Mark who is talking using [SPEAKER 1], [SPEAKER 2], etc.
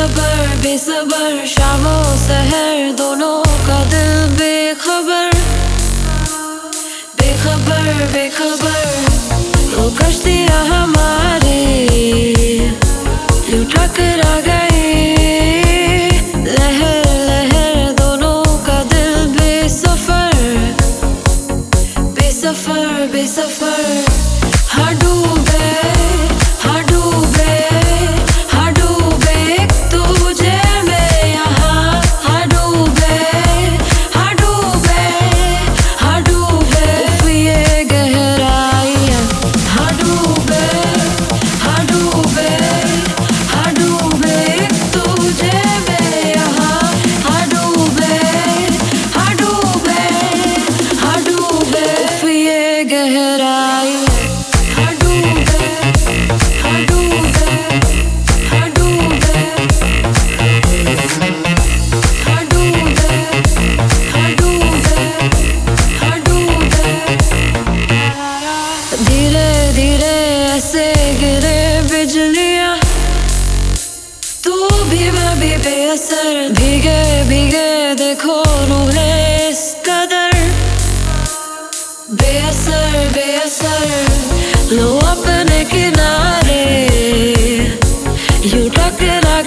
[SPEAKER 1] खबर बेसबर शामों सहर दोनों का दिल बेखबर बेखबर बेखबर। वो कश्तियाँ हमारी यूं टकरा गई, लहर लहर दोनों का दिल बेसफर बेसफर बेसफर। हाँ डूबे हाँ डूबे हाँ डूबे तुझे में यहाँ। हाँ डूबे हाँ डूबे हाँ डूबे उफ ये गहराइयाँ। हाँ डूबे हाँ डूबे हाँ डूबे तुझे में यहाँ। हाँ डूबे हाँ डूबे हाँ डूबे उफ ये गहराइयाँ। हाँ डूबे हाँ डूबे हाँ डूबे हाँ डूबे हाँ डूबे हाँ डूबे। धीरे धीरे ऐसे गिरे बिजलियाँ, तू भी मैं भी बेअसर। भीगे भीगे देखो रूहें इस कदर बेअसर बेअसर। लो अपने किनारे यूं टकरा